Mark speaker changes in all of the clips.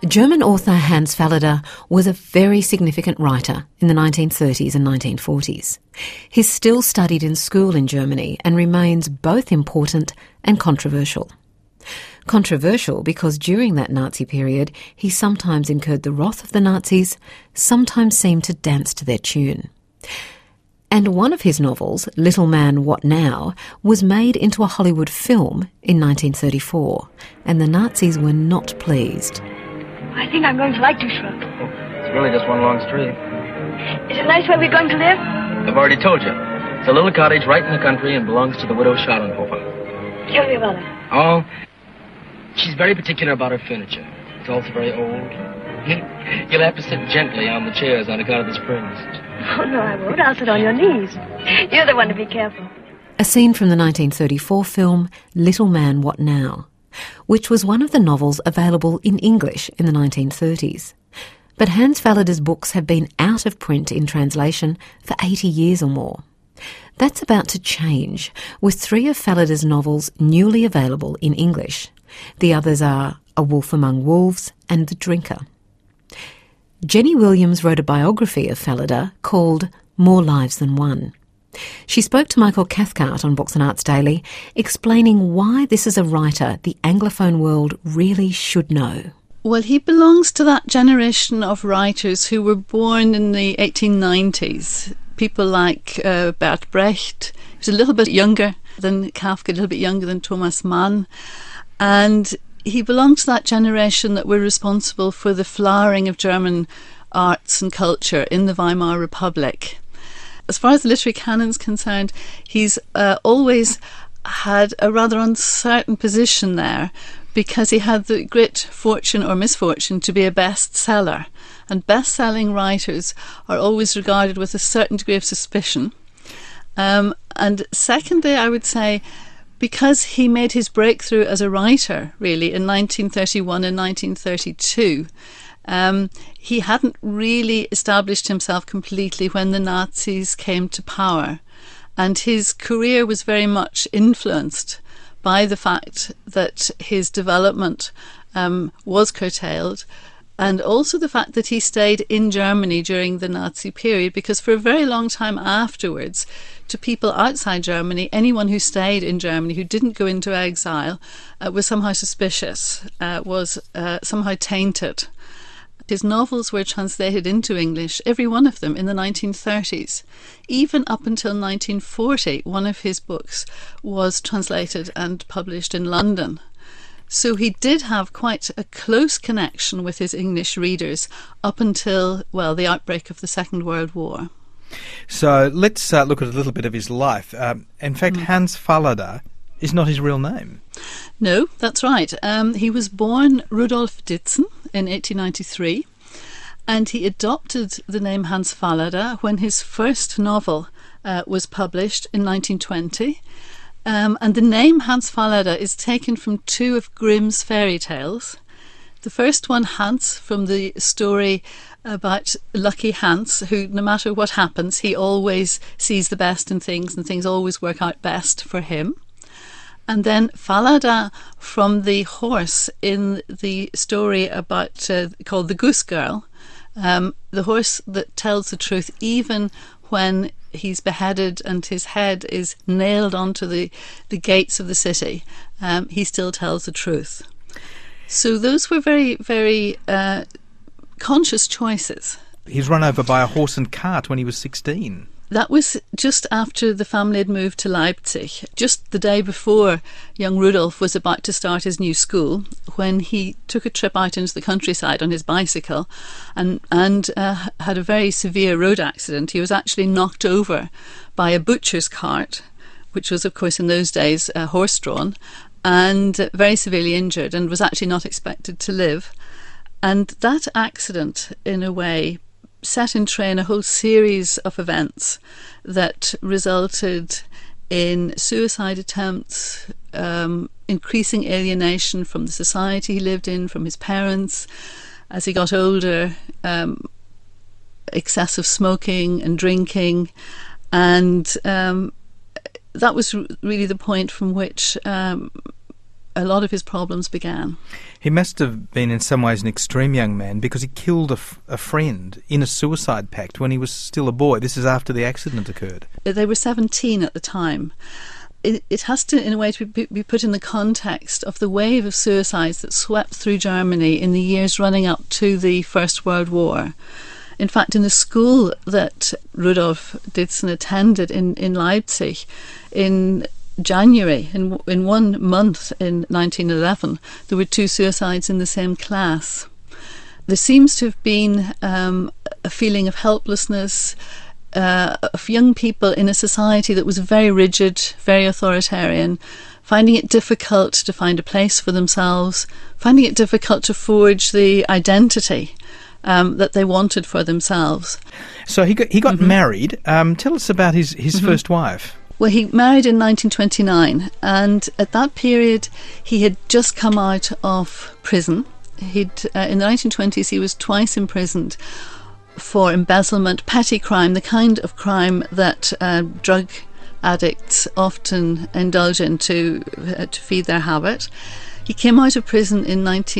Speaker 1: German author Hans Fallada was a very significant writer in the 1930s and 1940s. He's still studied in school in Germany and remains both important and controversial. Controversial because during that Nazi period he sometimes incurred the wrath of the Nazis, sometimes seemed to dance to their tune. And one of his novels, Little Man, What Now?, was made into a Hollywood film in 1934, and the Nazis were not pleased.
Speaker 2: I think I'm going to like Duschrock.
Speaker 3: It's really just one long street.
Speaker 2: Is it nice where we're going to live?
Speaker 3: I've already told you. It's a little cottage right in the country and belongs to the widow Schadenhofer.
Speaker 2: Tell me about it.
Speaker 3: Oh, she's very particular about her furniture. It's also very old. You'll have to sit gently on the chairs on account of the springs.
Speaker 2: Oh, no, I won't. I'll sit on your knees. You're the one to be careful.
Speaker 1: A scene from the 1934 film Little Man, What Now?, which was one of the novels available in English in the 1930s. But Hans Fallada's books have been out of print in translation for 80 years or more. That's about to change, with 3 of Fallada's novels newly available in English. The others are A Wolf Among Wolves and The Drinker. Jenny Williams wrote a biography of Fallada called More Lives Than One. She spoke to Michael Cathcart on Books and Arts Daily, explaining why this is a writer the Anglophone world really should know.
Speaker 4: Well, he belongs to that generation of writers who were born in the 1890s. People like Bert Brecht. He was a little bit younger than Kafka, a little bit younger than Thomas Mann. And he belonged to that generation that were responsible for the flowering of German arts and culture in the Weimar Republic. As far as the literary canon is concerned, he's always had a rather uncertain position there because he had the great fortune or misfortune to be a bestseller. And best-selling writers are always regarded with a certain degree of suspicion. And secondly, I would say, because he made his breakthrough as a writer, really, in 1931 and 1932, he hadn't really established himself completely when the Nazis came to power. And his career was very much influenced by the fact that his development was curtailed, and also the fact that he stayed in Germany during the Nazi period, because for a very long time afterwards, to people outside Germany, anyone who stayed in Germany, who didn't go into exile, was somehow suspicious, was somehow tainted. His novels were translated into English, every one of them, in the 1930s. Even up until 1940, one of his books was translated and published in London. So he did have quite a close connection with his English readers up until, well, the outbreak of the Second World War.
Speaker 5: So let's look at a little bit of his life. In fact, Hans Fallada is not his real name.
Speaker 4: No, that's right. He was born Rudolf Ditzen in 1893, and he adopted the name Hans Fallada when his first novel was published in 1920. And the name Hans Fallada is taken from 2 of Grimm's fairy tales. The first one, Hans, from the story about lucky Hans, who no matter what happens, he always sees the best in things and things always work out best for him. And then Fallada from the horse in the story about called The Goose Girl, the horse that tells the truth even when he's beheaded and his head is nailed onto the gates of the city. He still tells the truth. So those were very, very conscious choices.
Speaker 5: He was run over by a horse and cart when he was 16.
Speaker 4: That was just after the family had moved to Leipzig, just the day before young Rudolf was about to start his new school, when he took a trip out into the countryside on his bicycle and had a very severe road accident. He was actually knocked over by a butcher's cart, which was, of course, in those days horse-drawn, and very severely injured, and was actually not expected to live. And that accident, in a way, set in train a whole series of events that resulted in suicide attempts, increasing alienation from the society he lived in, from his parents. As he got older, excessive smoking and drinking, and that was really the point from which a lot of his problems began.
Speaker 5: He must have been in some ways an extreme young man, because he killed a friend in a suicide pact when he was still a boy. This is after the accident occurred.
Speaker 4: They were 17 at the time. It has to, in a way, to be put in the context of the wave of suicides that swept through Germany in the years running up to the First World War. In fact, in the school that Rudolf Ditzen attended in Leipzig, in January, in 1 month in 1911, there were 2 suicides in the same class. There seems to have been a feeling of helplessness, of young people in a society that was very rigid, very authoritarian, finding it difficult to find a place for themselves, finding it difficult to forge the identity that they wanted for themselves.
Speaker 5: So he got married. Tell us about his first wife.
Speaker 4: Well, he married in 1929, and at that period he had just come out of prison. In the 1920s he was twice imprisoned for embezzlement, petty crime, the kind of crime that drug addicts often indulge in to feed their habit. He came out of prison in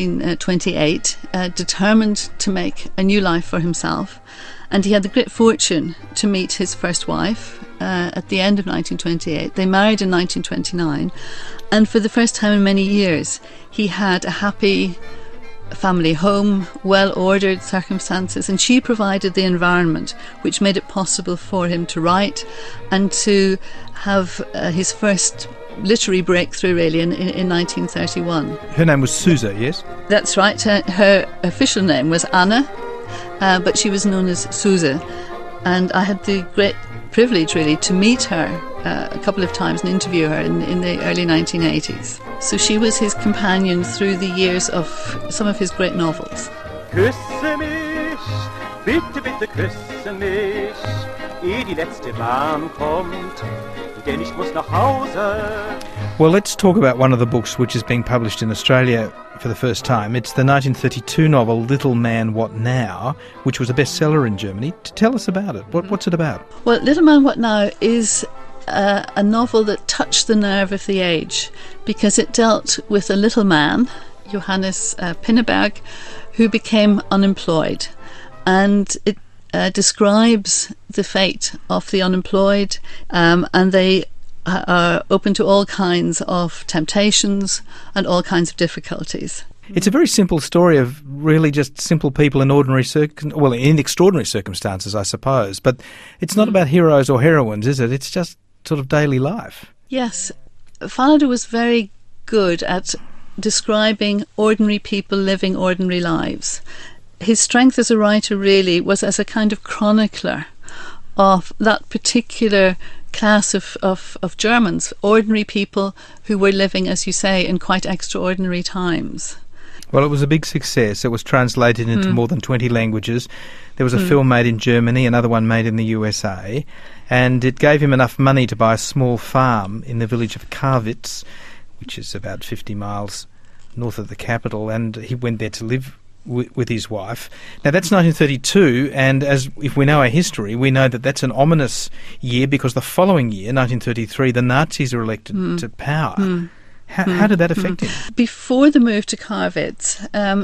Speaker 4: 1928, determined to make a new life for himself, and he had the great fortune to meet his first wife at the end of 1928. They married in 1929, and for the first time in many years he had a happy family home, well-ordered circumstances, and she provided the environment which made it possible for him to write and to have his first literary breakthrough, really, in 1931.
Speaker 5: Her name was Susa, yes?
Speaker 4: That's right. Her official name was Anna, but she was known as Susa, and I had the great privilege, really, to meet her a couple of times and interview her in the early 1980s. So she was his companion through the years of some of his great novels.
Speaker 6: Küsse mich, bitte, bitte küsse mich, ehe die letzte Bahn kommt, denn ich muss nach Hause.
Speaker 5: Well, let's talk about one of the books which is being published in Australia for the first time. It's the 1932 novel Little Man, What Now?, which was a bestseller in Germany. Tell us about it. What's it about?
Speaker 4: Well, Little Man, What Now? Is a novel that touched the nerve of the age, because it dealt with a little man, Johannes Pinneberg, who became unemployed, and it describes the fate of the unemployed, and they are open to all kinds of temptations and all kinds of difficulties.
Speaker 5: It's a very simple story of really just simple people in in extraordinary circumstances, I suppose. But it's not about heroes or heroines, is it? It's just sort of daily life.
Speaker 4: Yes. Fallada was very good at describing ordinary people living ordinary lives. His strength as a writer really was as a kind of chronicler of that particular class of Germans, ordinary people who were living, as you say, in quite extraordinary times.
Speaker 5: Well, it was a big success. It was translated into more than 20 languages. There was a film made in Germany, another one made in the USA, and it gave him enough money to buy a small farm in the village of Karwitz, which is about 50 miles north of the capital, and he went there to live with his wife. Now, that's 1932, and if we know our history, we know that that's an ominous year, because the following year, 1933, the Nazis are elected to power. How did that affect him?
Speaker 4: Before the move to Karwitz,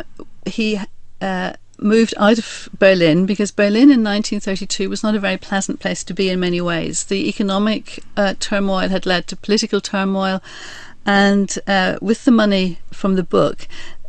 Speaker 4: he moved out of Berlin, because Berlin in 1932 was not a very pleasant place to be in many ways. The economic turmoil had led to political turmoil, and with the money from the book,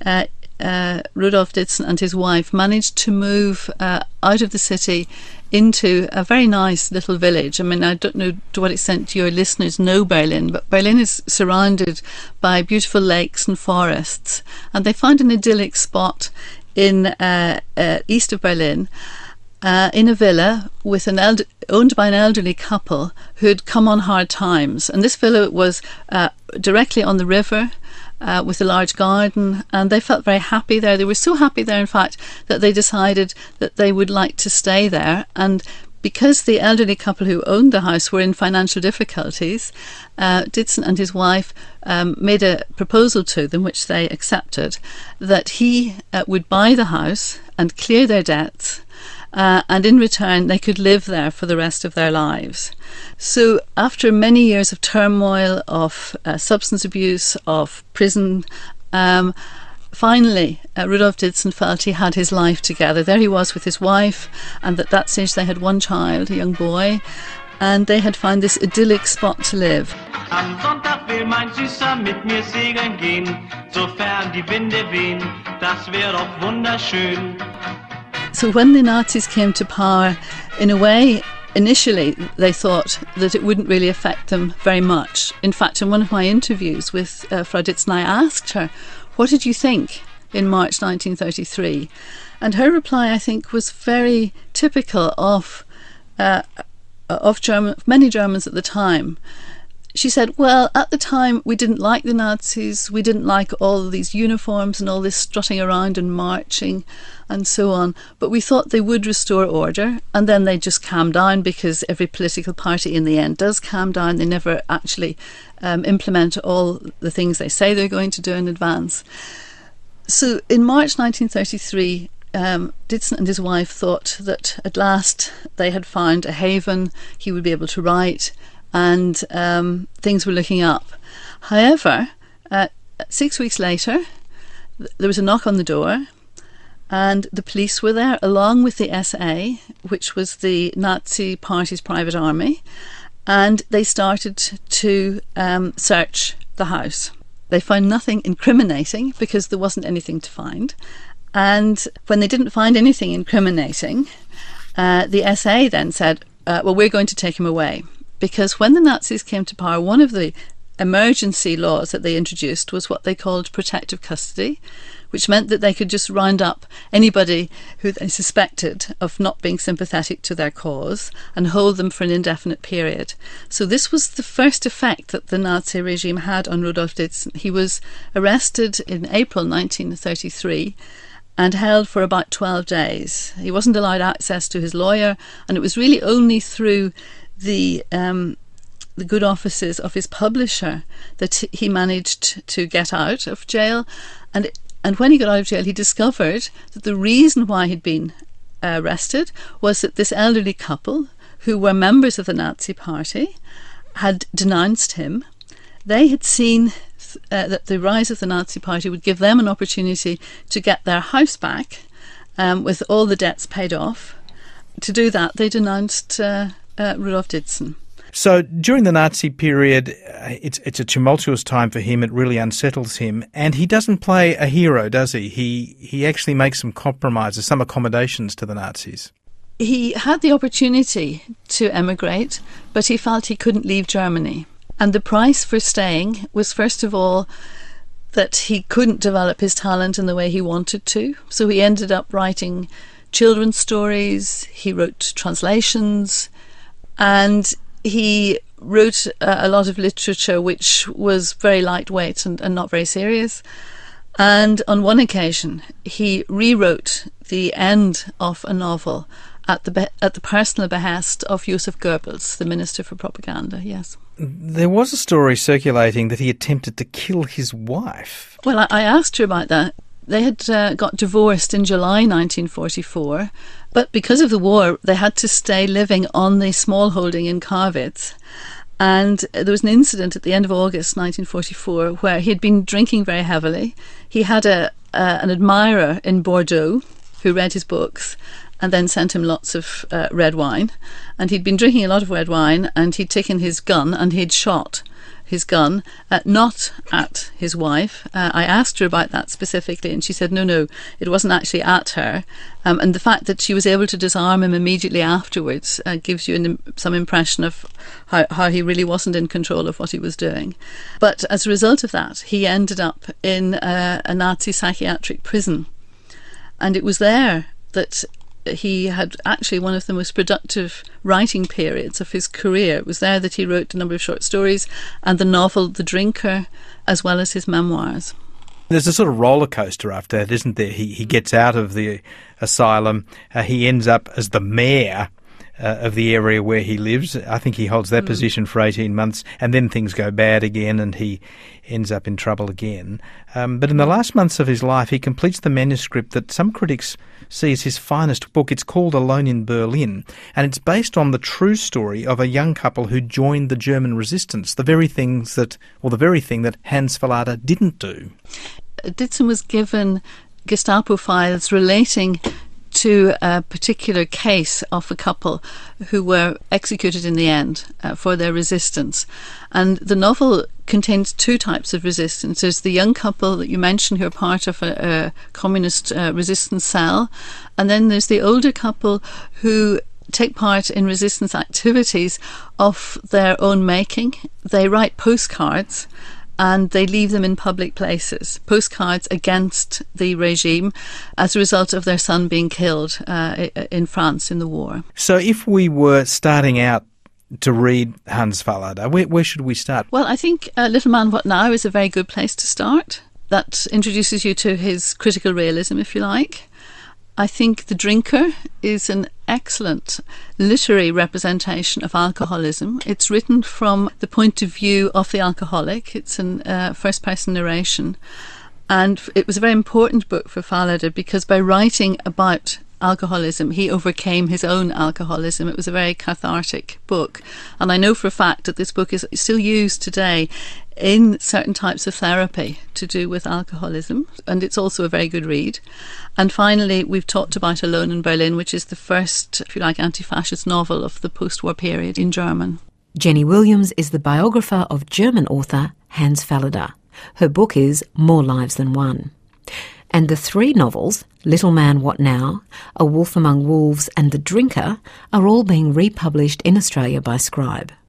Speaker 4: Rudolf Ditzen and his wife managed to move out of the city into a very nice little village. I mean, I don't know to what extent your listeners know Berlin, but Berlin is surrounded by beautiful lakes and forests, and they found an idyllic spot in east of Berlin, in a villa with owned by an elderly couple who had come on hard times. And this villa was directly on the river, with a large garden, and they felt very happy there. They were so happy there, in fact, that they decided that they would like to stay there. And because the elderly couple who owned the house were in financial difficulties, Ditzen and his wife made a proposal to them, which they accepted, that he would buy the house and clear their debts, and in return they could live there for the rest of their lives. So after many years of turmoil, of substance abuse, of prison, finally Rudolf Ditzen felt he had his life together. There he was with his wife, and at that stage they had one child, a young boy, and they had found this idyllic spot to live.
Speaker 7: Am Sonntag will mein Süßer mit mir segeln gehen, sofern die Winde wehen, das wär doch wunderschön.
Speaker 4: So when the Nazis came to power, in a way, initially they thought that it wouldn't really affect them very much. In fact, in one of my interviews with Frau Ditzen, I asked her, what did you think in March 1933? And her reply, I think, was very typical of many Germans at the time. She said, well, at the time we didn't like the Nazis, we didn't like all these uniforms and all this strutting around and marching and so on, but we thought they would restore order, and then they just calm down, because every political party in the end does calm down. They never actually implement all the things they say they're going to do in advance. So in March 1933, Ditzen and his wife thought that at last they had found a haven. He would be able to write, and things were looking up. However, 6 weeks later, there was a knock on the door, and the police were there, along with the SA, which was the Nazi Party's private army, and they started to search the house. They found nothing incriminating, because there wasn't anything to find. And when they didn't find anything incriminating, the SA then said, well, we're going to take him away. Because when the Nazis came to power, one of the emergency laws that they introduced was what they called protective custody, which meant that they could just round up anybody who they suspected of not being sympathetic to their cause and hold them for an indefinite period. So this was the first effect that the Nazi regime had on Rudolf Ditzen. He was arrested in April 1933 and held for about 12 days. He wasn't allowed access to his lawyer, and it was really only through the good offices of his publisher that he managed to get out of jail. And when he got out of jail, he discovered that the reason why he'd been arrested was that this elderly couple, who were members of the Nazi Party, had denounced him. They had seen that the rise of the Nazi Party would give them an opportunity to get their house back with all the debts paid off. To do that, they denounced Rudolf Ditzen.
Speaker 5: So during the Nazi period, it's a tumultuous time for him. It really unsettles him. And he doesn't play a hero, does he? He actually makes some compromises, some accommodations to the Nazis.
Speaker 4: He had the opportunity to emigrate, but he felt he couldn't leave Germany. And the price for staying was, first of all, that he couldn't develop his talent in the way he wanted to. So he ended up writing children's stories, he wrote translations, and he wrote a lot of literature which was very lightweight and not very serious. And on one occasion, he rewrote the end of a novel at the personal behest of Joseph Goebbels, the Minister for Propaganda, yes.
Speaker 5: There was a story circulating that he attempted to kill his wife.
Speaker 4: Well, I asked her about that. They had got divorced in July 1944, but because of the war, they had to stay living on the small holding in Karwitz. And there was an incident at the end of August 1944 where he had been drinking very heavily. He had an admirer in Bordeaux who read his books and then sent him lots of red wine. And he'd been drinking a lot of red wine, and he'd taken his gun and he'd shot his gun, not at his wife. I asked her about that specifically, and she said, no, it wasn't actually at her. And the fact that she was able to disarm him immediately afterwards gives you some impression of how he really wasn't in control of what he was doing. But as a result of that, he ended up in a Nazi psychiatric prison. And it was there that he had actually one of the most productive writing periods of his career. It was there that he wrote a number of short stories and the novel The Drinker, as well as his memoirs.
Speaker 5: There's a sort of roller coaster after that, isn't there? He gets out of the asylum. He ends up as the mayor of the area where he lives. I think he holds that position for 18 months, and then things go bad again and he ends up in trouble again. But in the last months of his life, he completes the manuscript that some critics see as his finest book. It's called Alone in Berlin, and it's based on the true story of a young couple who joined the German resistance, the very thing that Hans Fallada didn't do.
Speaker 4: Ditzen was given Gestapo files relating to a particular case of a couple who were executed in the end for their resistance. And the novel contains two types of resistance. There's the young couple that you mentioned who are part of a communist resistance cell, and then there's the older couple who take part in resistance activities of their own making. They write postcards and they leave them in public places, postcards against the regime as a result of their son being killed in France in the war.
Speaker 5: So if we were starting out to read Hans Fallada, where should we start?
Speaker 4: Well, I think Little Man What Now is a very good place to start. That introduces you to his critical realism, if you like. I think The Drinker is an excellent literary representation of alcoholism. It's written from the point of view of the alcoholic. It's a first-person narration. And it was a very important book for Fallada because by writing about alcoholism, he overcame his own alcoholism. It was a very cathartic book. And I know for a fact that this book is still used today in certain types of therapy to do with alcoholism, and it's also a very good read. And finally, we've talked about Alone in Berlin, which is the first, if you like, anti-fascist novel of the post-war period in German.
Speaker 1: Jenny Williams is the biographer of German author Hans Fallada. Her book is More Lives Than One. And the three novels, Little Man What Now, A Wolf Among Wolves and The Drinker, are all being republished in Australia by Scribe.